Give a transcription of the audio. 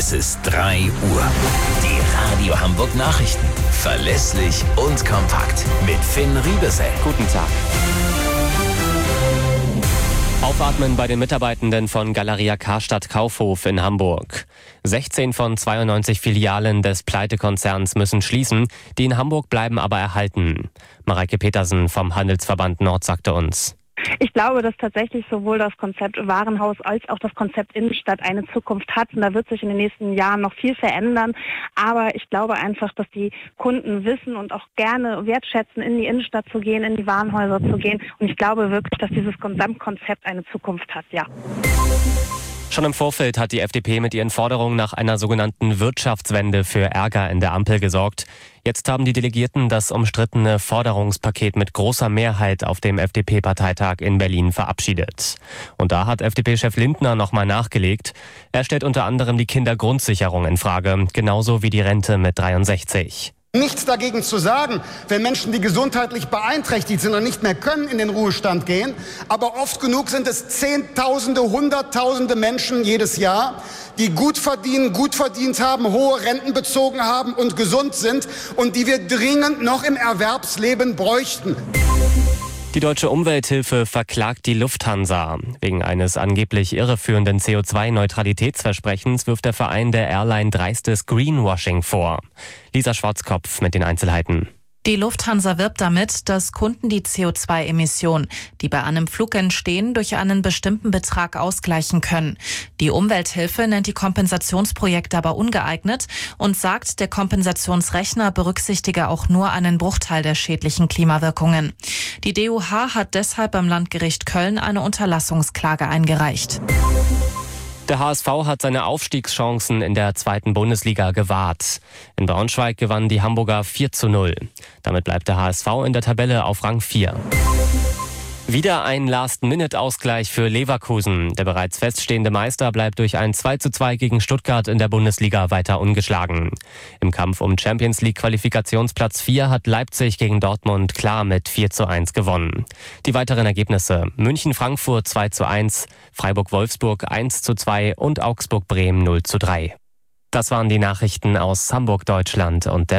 Es ist 3 Uhr. Die Radio Hamburg Nachrichten. Verlässlich und kompakt. Mit Finn Riebesell. Guten Tag. Aufatmen bei den Mitarbeitenden von Galeria Karstadt Kaufhof in Hamburg. 16 von 92 Filialen des Pleitekonzerns müssen schließen. Die in Hamburg bleiben aber erhalten. Mareike Petersen vom Handelsverband Nord sagte uns: Ich glaube, dass tatsächlich sowohl das Konzept Warenhaus als auch das Konzept Innenstadt eine Zukunft hat. Und da wird sich in den nächsten Jahren noch viel verändern. Aber ich glaube einfach, dass die Kunden wissen und auch gerne wertschätzen, in die Innenstadt zu gehen, in die Warenhäuser zu gehen. Und ich glaube wirklich, dass dieses Gesamtkonzept eine Zukunft hat, ja. Schon im Vorfeld hat die FDP mit ihren Forderungen nach einer sogenannten Wirtschaftswende für Ärger in der Ampel gesorgt. Jetzt haben die Delegierten das umstrittene Forderungspaket mit großer Mehrheit auf dem FDP-Parteitag in Berlin verabschiedet. Und da hat FDP-Chef Lindner nochmal nachgelegt. Er stellt unter anderem die Kindergrundsicherung in Frage, genauso wie die Rente mit 63. Nichts dagegen zu sagen, wenn Menschen, die gesundheitlich beeinträchtigt sind und nicht mehr können, in den Ruhestand gehen. Aber oft genug sind es Zehntausende, Hunderttausende Menschen jedes Jahr, die gut verdienen, gut verdient haben, hohe Renten bezogen haben und gesund sind und die wir dringend noch im Erwerbsleben bräuchten. Die Deutsche Umwelthilfe verklagt die Lufthansa. Wegen eines angeblich irreführenden CO2-Neutralitätsversprechens wirft der Verein der Airline dreistes Greenwashing vor. Lisa Schwarzkopf mit den Einzelheiten. Die Lufthansa wirbt damit, dass Kunden die CO2-Emissionen, die bei einem Flug entstehen, durch einen bestimmten Betrag ausgleichen können. Die Umwelthilfe nennt die Kompensationsprojekte aber ungeeignet und sagt, der Kompensationsrechner berücksichtige auch nur einen Bruchteil der schädlichen Klimawirkungen. Die DUH hat deshalb beim Landgericht Köln eine Unterlassungsklage eingereicht. Der HSV hat seine Aufstiegschancen in der 2. Bundesliga gewahrt. In Braunschweig gewannen die Hamburger 4:0. Damit bleibt der HSV in der Tabelle auf Rang 4. Wieder ein Last-Minute-Ausgleich für Leverkusen. Der bereits feststehende Meister bleibt durch ein 2:2 gegen Stuttgart in der Bundesliga weiter ungeschlagen. Im Kampf um Champions-League-Qualifikationsplatz 4 hat Leipzig gegen Dortmund klar mit 4:1 gewonnen. Die weiteren Ergebnisse: München-Frankfurt 2:1, Freiburg-Wolfsburg 1:2 und Augsburg-Bremen 0:3. Das waren die Nachrichten aus Hamburg, Deutschland und der